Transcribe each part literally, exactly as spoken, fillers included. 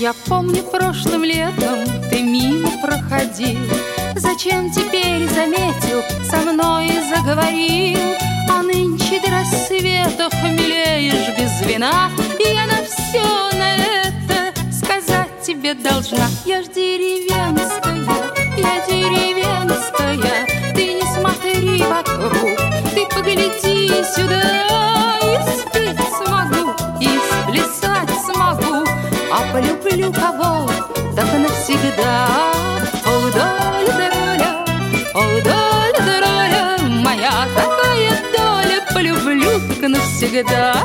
Я помню, прошлым летом ты мимо проходил. Зачем теперь заметил, со мной заговорил? А нынче до рассвета хмелеешь без вина, и я на все на это сказать тебе должна. Я ж деревенская, я деревенская, ты не смотри вокруг, ты погляди сюда. И спеть смогу, и сплясать смогу, а полюблю кого, так навсегда. О, доля, доля, о, доля, доля, моя такая доля, полюблю так навсегда.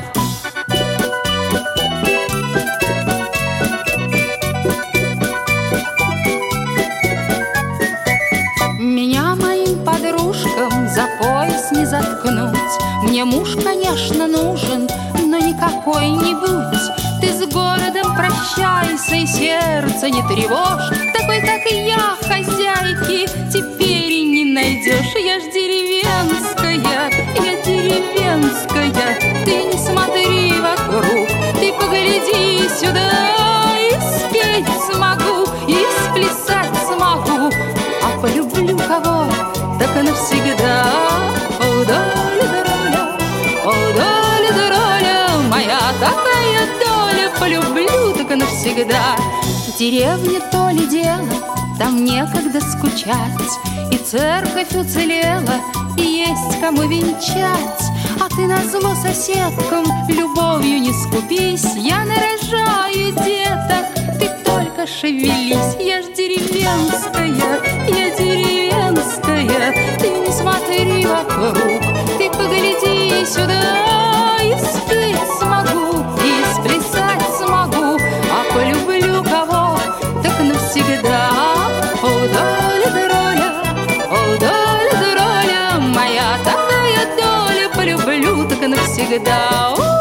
Меня моим подружкам за пояс не заткнуть. Мне муж, конечно, нужен, но не какой-нибудь. Ты с городом прощайся и сердце не тревожь. Такой, как и я, хозяйки, теперь и не найдешь. Я ж деревенская, я деревенская, ты не смотри вокруг, ты погляди сюда. И спеть смогу, и сплясать смогу, а полюблю кого, так и навсегда. О, доля, доля, о, доля, доля, моя такая доля, полюблю так и навсегда. В деревне то ли дело, там некогда скучать, и церковь уцелела, и есть кому венчать. А ты назло соседкам любовью не скупись. Я нарожаю деток, ты только шевелись. Я ж деревенская, я деревенская, ты не смотри вокруг, ты погляди сюда. И спеть смогу, и сплясать смогу, а полюблю кого, так навсегда. О, доля, доля, о, доля, доля, моя такая доля, полюблю так навсегда.